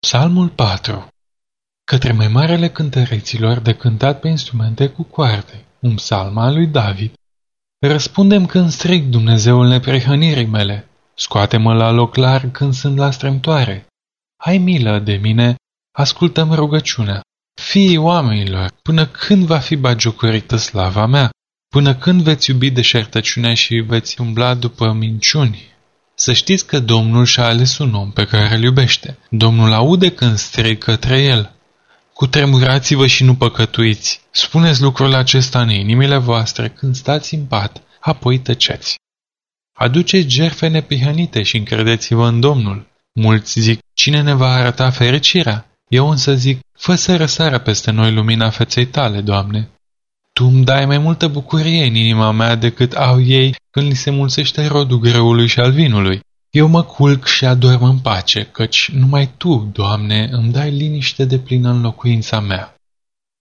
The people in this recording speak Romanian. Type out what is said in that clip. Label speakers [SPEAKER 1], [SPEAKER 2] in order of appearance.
[SPEAKER 1] Psalmul 4. Către mai marele cântăreților de cântat pe instrumente cu coarde, un psalm al lui David. Răspundem când strig, Dumnezeul neprihănirii mele, scoate-mă la loc larg când sunt la strâmtoare. Ai milă de mine, ascultă-mi rugăciunea. Fiii oamenilor, până când va fi batjocorită slava mea? Până când veți iubi deșertăciunea și veți umbla după minciuni? Să știți că Domnul și-a ales un om pe care îl iubește. Domnul aude când strig către el. Cutremurați-vă și nu păcătuiți. Spuneți lucrul acesta în inimile voastre când stați în pat, apoi tăceți. Aduceți jertfe neprihănite și încredeți-vă în Domnul. Mulți zic, cine ne va arăta fericirea? Eu însă zic, fă să răsară peste noi lumina feței tale, Doamne. Tu îmi dai mai multă bucurie în inima mea decât au ei când li se mulțește rodul grâului și al vinului. Eu mă culc și adorm în pace, căci numai Tu, Doamne, îmi dai liniște deplină în locuința mea.